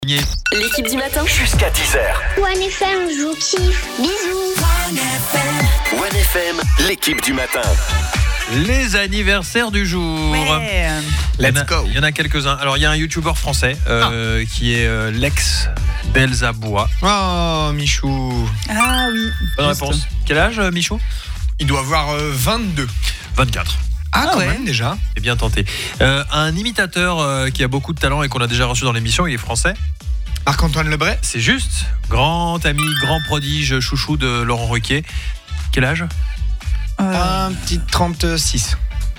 L'équipe du matin Jusqu'à 10h. 1FM, je vous kiffe. Bisous. 1FM, l'équipe du matin. Les anniversaires du jour. Ouais. Let's go. Il y en a quelques-uns. Alors, il y a un youtubeur français qui est Lex Belzabois. Oh, Michou. Ah oui. Bonne réponse. Quel âge, Michou ? Il doit avoir 22. 24. Ah, quand ouais. même, déjà. C'est bien tenté. Un imitateur qui a beaucoup de talent et qu'on a déjà reçu dans l'émission, il est français. Marc-Antoine Lebray. C'est juste. Grand ami, grand prodige, chouchou de Laurent Ruquier. Quel âge ? Un petit 36.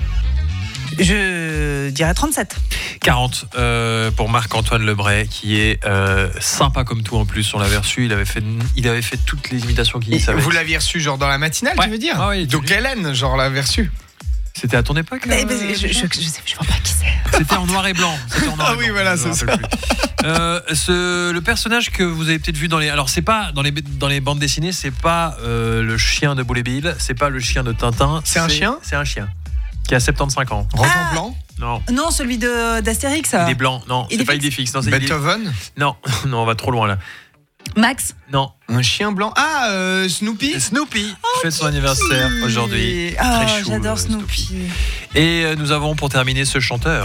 Je dirais 37. 40 pour Marc-Antoine Lebray, qui est sympa comme tout en plus. On l'avait reçu, il avait fait toutes les imitations qu'il savait. Vous l'aviez reçu genre dans la matinale, Ouais. tu veux dire? Ah oui, Donc Hélène, genre l'avait reçu. C'était à ton époque là, Je vois pas qui c'est. C'était en noir et blanc. Ah oui, voilà, c'est ça. Le personnage que vous avez peut-être vu dans les... Alors, c'est pas dans les bandes dessinées, c'est pas le chien de Boule et Bill, c'est pas le chien de Tintin. C'est un chien ? C'est un chien qui a 75 ans. Rotan Blanc. Non. Non, celui d'Astérix. Il est blanc. Non, c'est pas Idéfix. Non, c'est Beethoven. Non, on va trop loin là. Max. Non. Un chien blanc. Ah, Snoopy. Snoopy fête son anniversaire aujourd'hui. Ah, Très chou, j'adore Snoopy. Et nous avons pour terminer ce chanteur.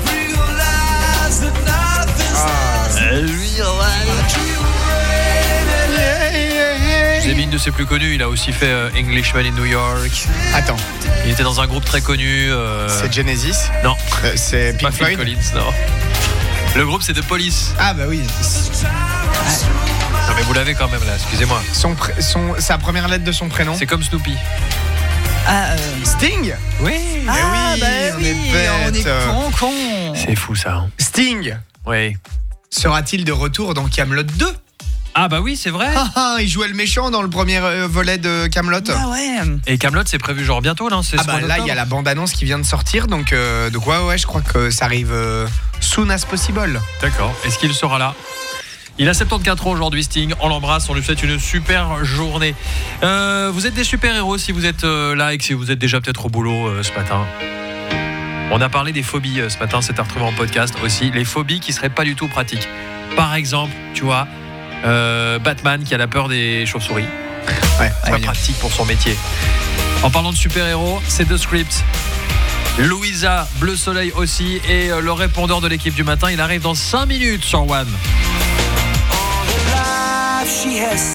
Je vous ai mis une de ses plus connues. Il a aussi fait Englishman in New York. Attends, Il était dans un groupe très connu. c'est Genesis. Non, C'est pas Pink Phil Floyd. Collins, non. Le groupe c'est The Police. Ah bah oui. Non mais vous l'avez quand même là, excusez-moi. Sa première lettre de son prénom. C'est comme Snoopy. Ah, Sting. Oui. ah, oui, bah on est oui, bête. on est con. C'est fou ça. Hein. Sting. Oui. Sera-t-il de retour dans Kaamelott 2? Ah bah oui, c'est vrai. Il jouait le méchant dans le premier volet de Kaamelott. Ah ouais. Et Kaamelott c'est prévu genre bientôt là, c'est Ah ce bah mois là il y a d'octobre. la bande-annonce qui vient de sortir donc ouais je crois que ça arrive soon as possible. D'accord. Est-ce qu'il sera là ? Il a 74 ans aujourd'hui, Sting. On l'embrasse, on lui souhaite une super journée. Vous êtes des super-héros si vous êtes là et que si vous êtes déjà peut-être au boulot ce matin. On a parlé des phobies ce matin, c'est à retrouver en podcast aussi. Les phobies qui seraient pas du tout pratiques. Par exemple, tu vois, Batman qui a la peur des chauves-souris. Ouais, C'est pas pratique pour son métier. En parlant de super-héros, c'est The Script. Louisa, Bleu Soleil aussi. Et le répondeur de l'équipe du matin, il arrive dans 5 minutes sur One.